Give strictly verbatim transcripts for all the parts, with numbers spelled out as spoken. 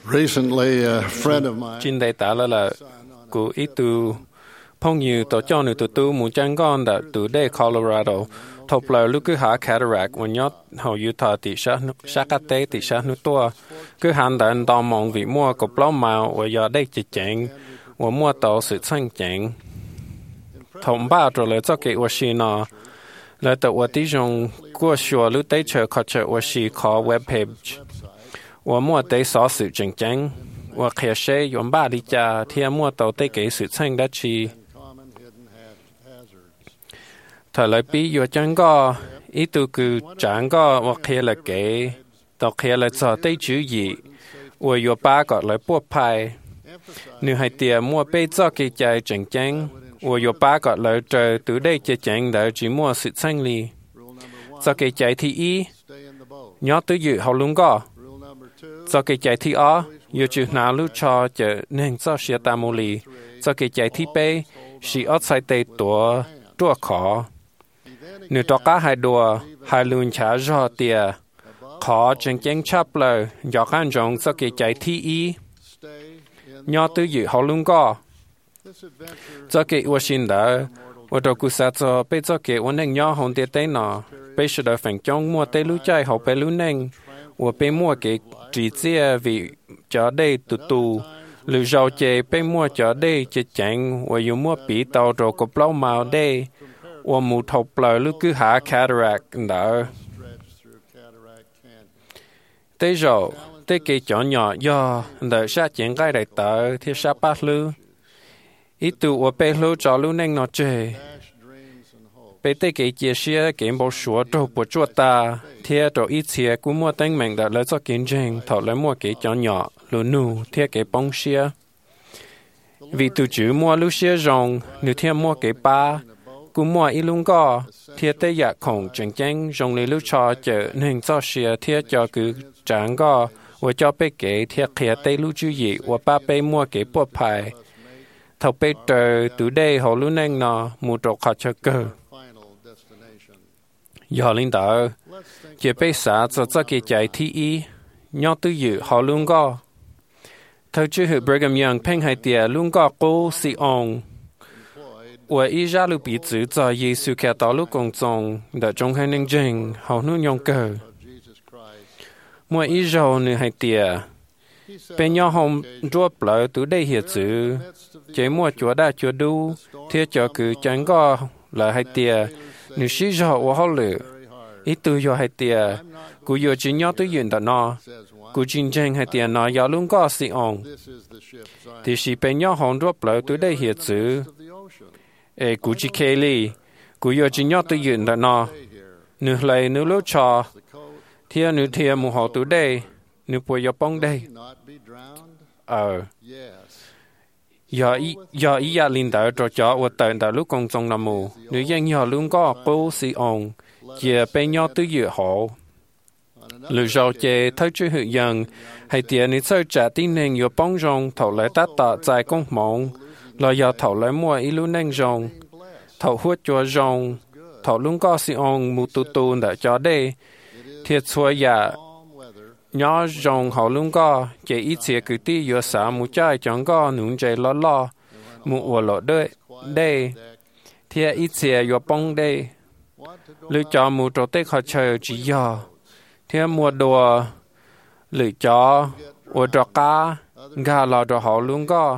Recently, a friend of mine, Trên đây ta là là của ít tu phong nhiều tổ cho người tu tu muốn chẳng con đã từ đây Colorado thọc lời lúc cứ hạ cataract và nhót hầu Utah tỷ sát sát các tế tỷ sát nước tua cứ hành đã anh đo mong vì mua cục lót màu và giờ đây chỉ chẳng và mua tổ sự sang chẳng thông ba rồi lại cho cái oxy nó lại tự và tí dùng của sửa lúc tới chờ khó chờ oxy khó web page và mua tới xóa sự chẳng chẳng và khi sẽ dùng ba đi cha thì mua tàu tới cái sự sang đã chi thời lại bí vô chẳng có ý tu cứ chẳng có và khi là cái tàu khi là cho tới chữ gì và vô ba gọi lại buộc bài nếu hai tiền mua bê cho cái chạy chẳng chẳng và vô ba gọi lại trời từ đây chạy chẳng đã chỉ mua sự sang li cho cái chạy thì ý nhớ tới dự hậu luôn có cho cái chạy thì ó yêu chữ nào lúc cho chợ nên cho xe ta mô lì cho cái chạy thì bê chỉ ở sai tây tổ tua khó nếu cho cả hai đùa hai luôn trả cho tiền khó chẳng chẳng chấp lời do khán rộng cho cái chạy thì ý nhớ tới dự hậu luôn có cho cái ua xin đã và đồ cụ sa cho bây cho cái ua nên nhớ hồn tiền tây nọ bây giờ đã phản trong mua tây lũ chạy hậu bây lũ nên và bây mua cái chỉ chia vì cho đây tụ tụ lũ giàu chế bây mua cho đây chế chẳng và dùng mua bị tàu rồi có bao màu đây và một thầu lời lúc cứ hạ cataract đó tới rồi tới cái chỗ nhỏ do đợi sát chuyện cái đại tờ thì sát bát lư ít tụ và bây lũ cho lũ nên nó chơi bây tới cái chia sẻ cái bộ số đồ bộ chuột ta thì đồ ít chia cũng mua tên mình đã lấy cho kinh doanh thọ lấy mua cái chỗ nhỏ lũ nụ thì cái bông xia vì tụ chữ mua lũ xia rồng nếu thì mua cái ba cũng mua ít luôn có thì tới giờ khổng chẳng chẳng rồng lấy lũ cho chợ nên cho xia thì cho cứ chẳng có và cho bây cái thì khía tới lũ chữ gì và ba bây mua cái bộ bài thọ bây trời từ đây họ lũ nên nó mua đồ khó cho cơ giờ linh đạo chỉ bây giờ cho cho cái chạy thi ý nhớ tư dự họ luôn có thời trước hiệu Brigham Young phanh hai tiền luôn có cố sĩ ông và ý ra lưu bị chữ cho Giêsu kẻ đó lúc công众để trong hai nền trình họ nuôi nhung cờ mỗi ý giàu nữa hai tiền bên nhau hồng drop lại từ đây hiện chữ chỉ mua chúa đã chúa đủ thiết cho cứ chẳng có là hai tiền nếu sĩ giàu và họ lựa ít từ do hai tiền cụ yêu chỉ nhớ tới chuyện đó nó cụ chính tranh hai tiền nó giờ luôn có sĩ ông thì sĩ bên nhau hồng drop lại từ đây hiện chữ ê cụ chỉ kể li cụ yêu chỉ nhớ tới chuyện đó nó nếu lại nếu lúc cho thì nếu thì một họ từ đây nếu bây giờ bông đây ờ giờ ý giờ ý gia linh đạo cho cho và tận đạo lúc công trong năm mù nếu dân giờ luôn có bố sĩ ông chỉ bên nhau tới dự họ lựa giàu chế thấy chữ hữu dân hay tiền nếu chơi trả tin nên nhiều bông rong thầu lại tát tạ dài công mộng là giờ thầu lại mua ý luôn nên rong thầu hút cho rong thầu luôn có sĩ ông mù tu tu đã cho đây thiệt xua giả nhớ rong họ luôn có chỉ ít chia cứ tí vừa xả mù trái chẳng có nướng trái lo lo mù ủa lọ đây đây thiệt ít chia vừa bông đây lựa chọn mù trâu tết họ chờ chỉ giờ thiệt mua đồ lựa chọn ủa trò cá gà lò trò họ luôn có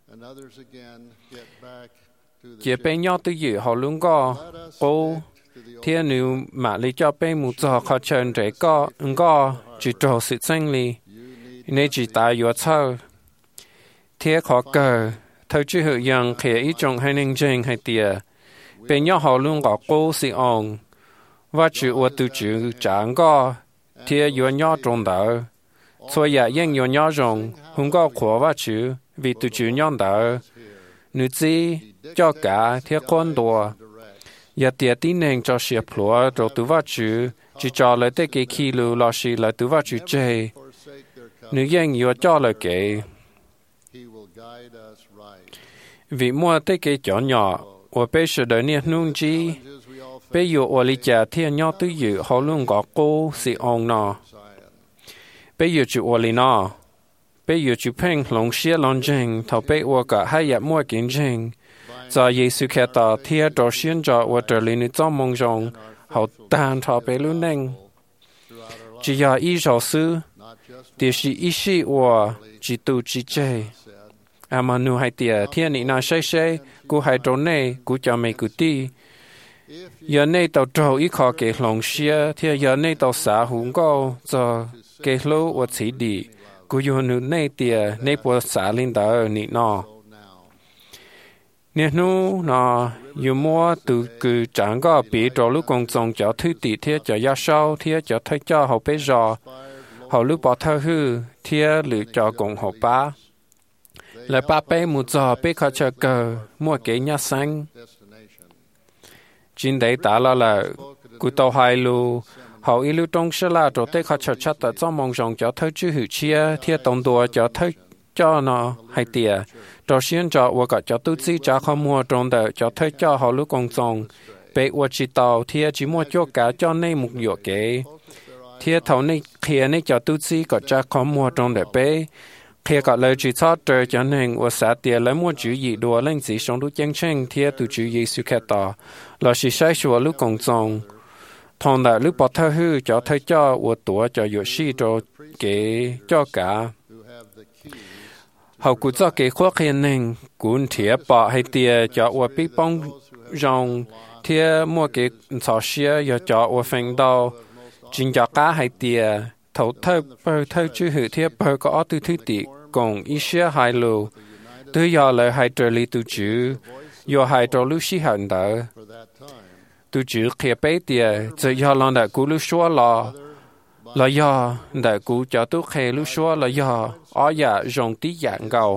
chỉ bên nhau tư dự họ luôn có cô thiệt nếu mà lựa chọn bên mù trò họ chờ trẻ có ứng có chỉ trò sự xanh li nên chỉ tại vừa thơ thiệt khó cờ thời chữ hữu dân khi ý trong hai nền trình hai tìa bên nhau họ luôn có cô sĩ ông và chữ và từ chữ chẳng có thiệt vừa nhau trong đó所以應用nhau dùng không có khổ và chữ vì từ chữ nhau đó nữ gì cho cả thiệt con đùa giờ tiệt tin nên cho xếp lúa rồi từ và chữ chỉ cho lại tới cái khi lưu lo xí lại từ và chữ chơi nữ dân vừa cho lại cái vì mua tới cái chỗ nhỏ và bây giờ đời niên nung chi bây giờ ở lý trả thiên nhau tư dự họ luôn có cô sĩ ông nọ bây giờ chịu ở lý nọ bây giờ chụp hình lòng xia lòng jing thầu bây qua cả hai nhà mua kiến jing giờ Giêsu Kitô thiên đồ xuyên cho và trở lên trong mong rong hậu tàn thọ bây luôn neng chỉ là ý giáo sư thì chỉ ý sĩ và chỉ tu chỉ chế à mà nu hai tia thiên nị na say say cú hai trốn này cú cho mày cú ti giờ này tàu trâu ít khó cái lòng xia thì giờ này tàu xã hùng cao cho cái lô và chỉ đi cú yêu nu này tia này bộ xã linh đạo nị nọ nếu nu nọ yêu mua từ cứ chẳng có bị trâu lúc công trong cho thứ tỷ thì cho gia sau thì cho thấy cho họ bây giờ họ lúc bỏ thơ hư thì lựa cho cùng họ ba lại ba bé một giờ bé khó chờ cờ mua cái nhà xanh chính đấy ta là là cụ tàu hai lu họ ý lu trong sẽ là chỗ tết khó chờ chắc tại trong mong rong cho thấy chữ hữu chia thì tổng đùa cho thấy cho nó hay tiệt cho xuyên cho và cả cho tu sĩ cho không mua trong đời cho thấy cho họ lúc công trong bé và chỉ tàu thì chỉ mua cho cả cho nên một hiệu kế thì thầu này khi này cho tu sĩ có cho không mua trong đời bé khi có lời chỉ cho trời cho nên và xã tiền lấy mua chữ gì đùa lên chỉ sống đủ chân chân thì tu chữ Giêsu Kitô là sự sai sửa lúc công trong thằng đại lúc bỏ thơ hư cho thấy cho và tuổi cho hiệu sĩ cho cái cho cả hậu cụ cho cái khó khăn nên cũng thiệt bỏ hay tiền cho và bị bong rong thiệt mua cái sọ xia và cho và phèn đau chính cho cá hay tiền thấu thơ bơ thơ chữ hữu thiệt bơ có từ thứ tỷ cùng ý xia hai lô từ giờ lời hai trở lý từ chữ do hai trở lưu sĩ hận đỡ từ chữ kia bé tiền giờ giờ lần đã cú lưu xóa lò là do đã cú cho tôi khe lưu xóa là do ở nhà rong tí dạng gầu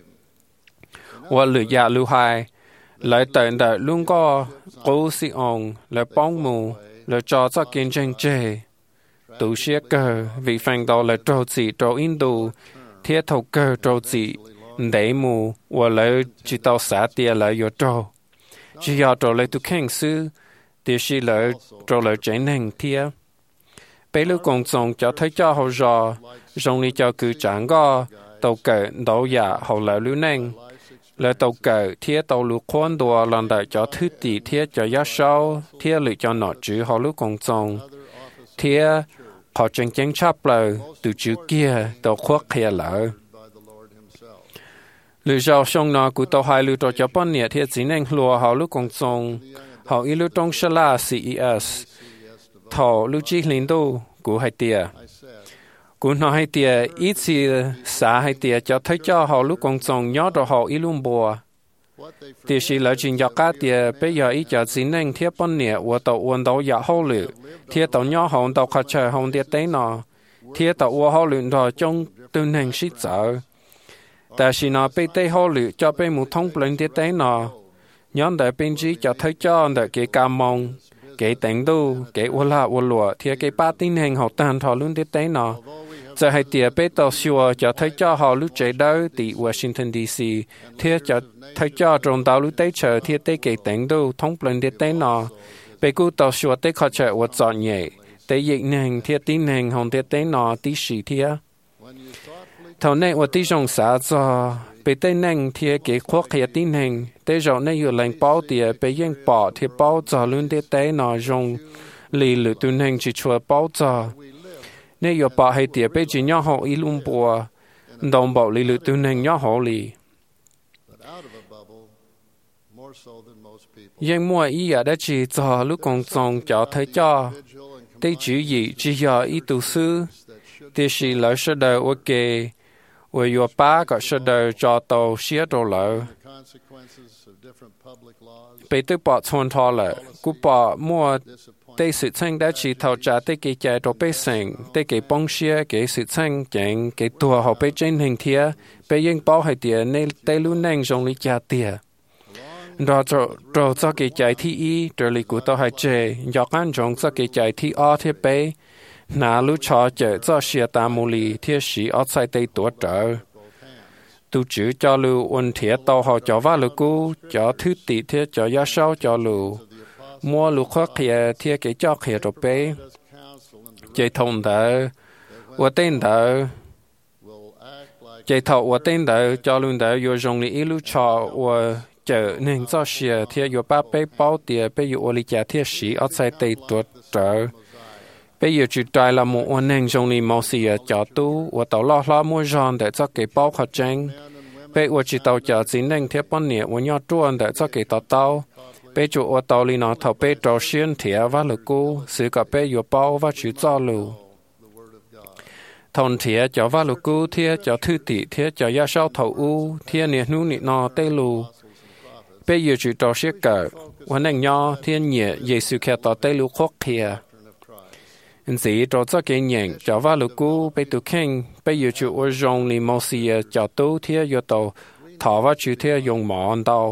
và lựa nhà lưu hai lại tận đã luôn có cố sĩ ông là bóng mù là cho cho kiến tranh chê tụ xia cờ vì phanh đó là trâu chỉ trâu Indo thiết thầu cờ trâu chỉ để mù và lại chỉ tàu xã tiền lại do trâu chỉ do trâu lại tụ khen sư thì chỉ lại trâu lại trái năng thiệt bây lúc công trọng cho thấy cho họ rõ rong đi cho cứ chẳng có tàu cờ đấu giả họ lại lưu năng là tàu cờ thiết tàu lưu khoan đùa lần đại cho thứ tỷ thiết cho giá sau thiết lựa cho nọ chữ họ lúc công trọng thiết họ tranh tranh chấp lời từ chữ kia tàu khoác kia lại lựa cho xong nọ của tàu hai lựa cho cho bọn nhẹ thiết chỉ năng lùa họ lúc công trọng họ ý lưu trong sơ la C E S thọ lưu chí linh đô của hai tia của nó hai tia ít gì xã hai tia cho thấy cho họ lúc còn trồng nhớ rồi họ ít luôn bùa thì chỉ là chuyện cho cá tia bây giờ ít cho chính năng thiết bón nhẹ và tàu uốn tàu giả hậu lử thiết tàu nhớ họ tàu khát chờ họ thiết tế nọ thiết tàu uốn hậu lử rồi trong tư năng sĩ trợแต่chỉ nó bây tế hậu lử cho bây một thông bình thiết tế nọ nhớ để bên chỉ cho thấy cho để cái cam mong cái tiếng đu cái u la u lụa thì cái ba tin hình họ tàn thọ luôn thế nọ giờ hai tiệp bé tàu xua cho thấy cho họ lúc chạy đâu thì Washington D C thì cho thấy cho trong tàu lúc tới chờ thì tới cái tiếng đu thông bình thế nọ bé cú tàu xua tới khó chạy và chọn nhẹ tới dịch hình thì tin hình hồng thế nọ tí sĩ thì thầu này và tí trong xã cho bé tây năng thì cái khó khăn tin hình tới rồi nàyอยู่แรงเป้าเตียไปยังปอที่เป้าจ่อลุ่นเตเต้นอจงลีหรือตุนแห่งจิชัวเป้าจ่อเนี่ยอยู่ปอให้เตียไปจีน่าหออีลุมปัวดองบอกลีหรือตุนแห่งย่อหอลียังมัวอีอยากได้จีจ่อลูกกงจงจ่อเธอจ่อได้จีอีจีอยากอีตุซื้อที่สิเหลือเสดอโอเคว่าอยู่ป้าก็เสดอจ่อโตเสียตัวเหลือ被对保存好了，古保莫对事情的起头家对给家做百姓，对给帮些给事情讲给多好被进行贴，被应包系啲你对路能用嚟家啲。然做做做给家ที่อี这里古都系这，要按中做给家ที่二ที่被，那路朝这做些大木里贴时二在对多着。tu chữ cho lưu ôn thiệt tàu họ cho vào lưu cú cho thứ tỷ thiệt cho giá sau cho lưu mua lưu khó khăn thiệt cái cho khía rồi bé chơi thông đỡ và tên đỡ chạy thầu và tên đó cho luôn đó vô dùng lý lưu cho và chờ nên cho xe thì vô ba bé bao tiền bây giờ lý trả thiết sĩ ở sai tây tuột trở bây giờ chỉ trai là một anh nên dùng lý màu xì cho tu và tàu lo lo mua giòn để cho cái bao khó tranh bây giờ chỉ tàu cho chính nên thiết bao nhiêu và nhau truan để cho cái tàu tàu bây giờ ở tàu lý nó thầu bây trâu xuyên thiệt và lực cũ sự cả bây giờ bao và chỉ cho lù thôn thiệt cho và lực cũ thiệt cho thư tỷ thiệt cho gia sao thầu u thiệt nè nu nè nọ tây lù bây giờ chỉ trâu xuyên cờ và nên nhau thiệt nhẹ Giêsu kêu tàu tây lù khóc thiệt chỉ trâu cho cái nhện cho và lực cũ bây tu khen bây giờ chỉ ở trong lý mô xì cho tu thiệt giờ tàu thọ và chỉ thiệt dùng mòn tàu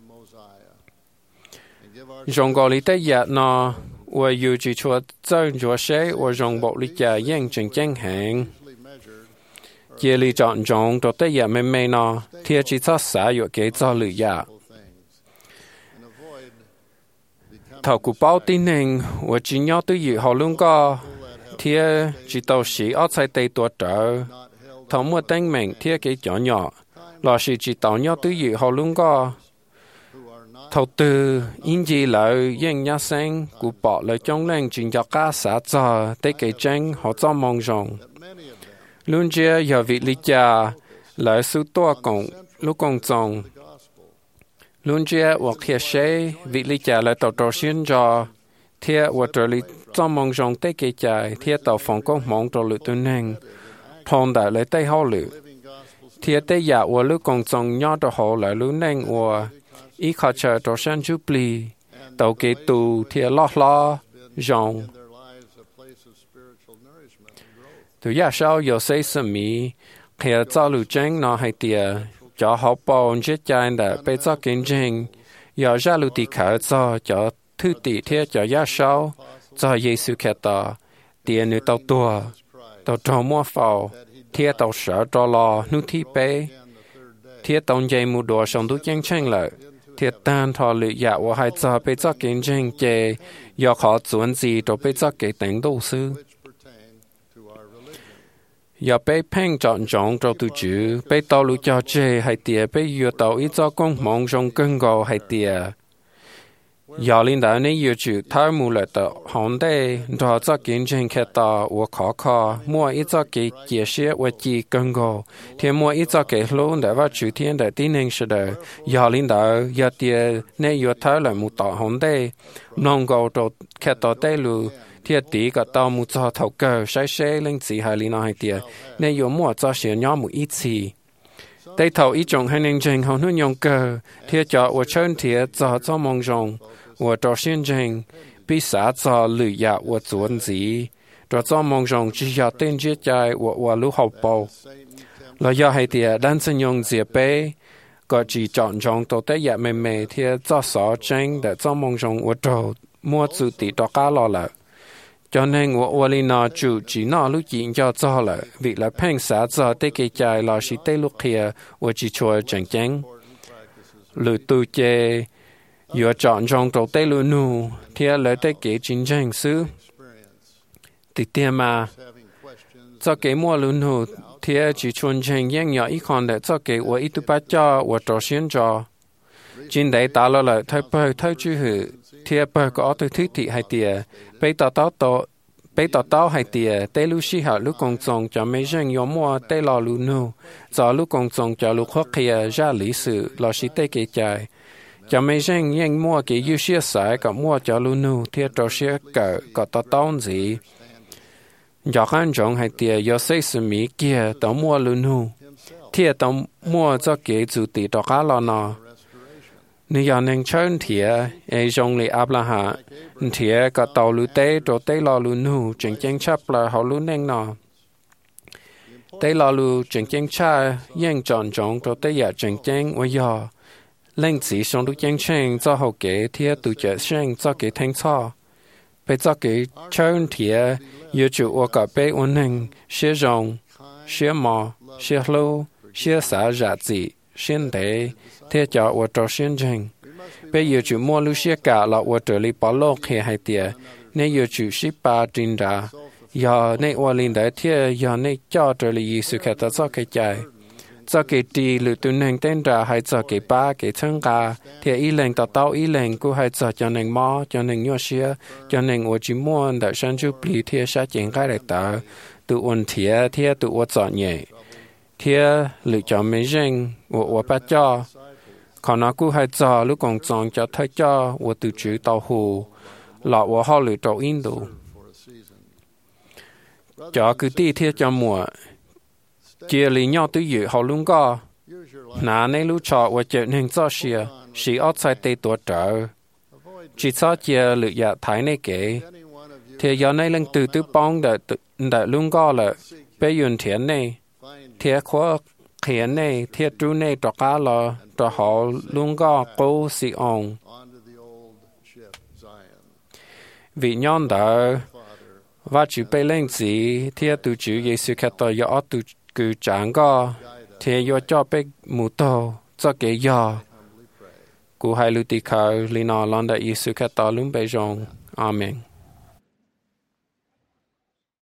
dùng gọi lý tế giả nó và dù chỉ cho chân cho xe và dùng bộ lý giả yên trình chân hàng chỉ lý chọn dùng cho tế giả mê mê nó thì chỉ cho xã dụ kế cho lý giả thảo cụ báo tin hình và chỉ nhau tư dự họ luôn có thì chỉ tàu sĩ ở sai tây tuột trở thảo mua tên mình thì cái nhỏ nhỏ là sự chỉ tàu nhau tư dự họ luôn có thầu tư in gì lợi dân nhà sinh của bỏ lợi trong lên chuyện cho cả xã cho tới cái tranh họ cho mong rằng luôn chia giờ vị lý cha lợi sự toa cộng lúc công trọng luôn chia hoặc thiệt sẽ vị lý cha lợi tàu trò xuyên cho thiệt hoặc trợ lý cho mong rằng tới cái chạy thiệt tàu phòng công mong cho lựa tuần hành thôn đại lợi tây họ lựa thiệt tới giả hoặc lúc công trọng nhỏ cho họ lợi lúc nên hoặc ý khó chờ cho sáng chú bì tàu kế tù thì lo lo dòng từ giờ sau giờ xây sớm mi khi cho lưu tranh nó hay tiệt cho họ bao chết chạy đã bị cho kinh doanh giờ ra lưu tì khởi cho cho thứ tì thế cho giờ sau cho Giêsu Kitô tiền nữ tàu tua tàu trò mua phao thế tàu sợ trò lo nu thi bé thế tàu dây mua đồ xong tu tranh tranh lại thiệt tan thọ lựa dạ và hai giờ bị cho kinh doanh chế do khó chuẩn gì rồi bị cho cái tính đầu sư giờ bị phèn chọn chọn cho tu chữ bị tàu lựa cho chế hay tiệt bị yêu tàu ít cho công mong trong cơn gò hay tiệt giờ linh đạo này yêu chữ thay mù lại tàu hòn đê rồi cho kinh doanh khét tàu và khó khó mua ít cho cái chia sẻ và chỉ cơn gò thì mua ít cho cái luôn để vào chữ thiên để tin hình sự đời giờ linh đạo giờ tiệt này yêu thay lại một tàu hòn đê nông gò cho khét tàu tây lù thiệt tí cả tàu một cho thầu cờ sai sai linh chỉ hai linh hai tiệt này yêu mua cho sửa nhỏ một ít gì tây thầu ít trong hai nên trình họ nuôi nhung cờ thiệt cho và chân thiệt cho cho mong rằng我找先生比啥子旅游我做gì cho cho mong rằng chỉ có tên chết chạy và và lưu học bầu là do hai tiệt đang sử dụng gì bé có chỉ chọn trong tổ tế giả mềm mềm thì cho sở tranh để cho mong rằng và trâu mua chủ tỷ đó cá lo lại cho nên và và li nó chủ chỉ nó lúc chỉ cho cho lại vì là phèn xã cho tế cái chạy là chỉ tế lúc kia và chỉ cho chẳng chẳng lựa tu chê giờ chọn trong tổ tế lưu nụ thì lấy tế kế chính tranh sư thì tiền mà cho kế mua lưu nụ thì chỉ chuẩn tranh yên nhỏ ít con để cho kế và ít tu bát cho và trò xuyên cho chính đấy ta lo lại thay bơi thay chữ hữu thì bơi có từ thứ thị hay tiền bây tao tao tao bây tao tao hay tiền tế lưu sĩ hạ lúc công trọng cho mấy dân yếu mua tế lò lưu nụ cho lúc công trọng cho lúc khó khăn ra lý sự lo sĩ tế kế chạy cho mấy dân yên mua cái yêu xia sải có mua cho lưu nụ thì trò xia cỡ có tao tao gì do khán trọng hay tiền do xây sớm mỹ kia tao mua lưu nụ thì tao mua cho cái chủ tỷ đó khá lo nọ nếu giờ nên chơi thì ai trong lì áp là hạ thì có tàu lưu tế rồi tế lo lưu nụ chỉnh chỉnh chấp là họ lưu nên nọ tế lo lưu chỉnh chỉnh cha yên chọn chọn rồi tế giả chỉnh chỉnh và giờ lên chỉ xong được chỉnh chỉnh cho họ kế thì tự chế sinh cho cái thanh cho bây giờ cái chơi thì yêu chủ ở cả bên ổn định sẽ rong sẽ mò sẽ lâu sẽ xả ra gì xuyên tế thế cho ở trò xuyên trình bây giờ chủ mua lưu xe cả là ở trở lại bảo lộc hay hay tiệt nên giờ chủ ship ba trình ra giờ nên ở linh đại thế giờ nên cho trở lại sự khát cho cái trái cho cái đi lựa tuần hành tên ra hay cho cái ba cái chân cả thì ý lệnh tạo tạo ý lệnh của hay cho cho nên mò cho nên nhỏ xíu cho nên tôi chỉ muốn để sản xuất bì thì sẽ triển khai được tạo tự ổn thiệt thì tự ổn chọn nhẹ thì lựa chọn mấy riêng tôi tôi bắt cho còn nó cũng hay cho lúc còn chọn cho thấy cho tôi tự chủ tàu hồ là tôi họ lựa chọn in đồ cho cứ đi thì cho mùa chia lý nhau tự dự họ luôn có nà nên lúc cho tôi trở nên cho xìa xì ớt sai tê tổ trở chỉ cho chia lựa dạ thái này kể thì giờ này lần từ từ bóng đã đã luôn có là bây giờ thiện này thì khó thiện này thì chú này cho cá là cho họ luôn có cố sĩ ông vì nhon đã và chủ bây lên gì thì từ chủ Giêsu Kitô do từ cứ chẳng có thì do cho bé mù tô cho cái do của hai lưu tì khởi li nó lon đã Giêsu Kitô luôn bây giờ amen.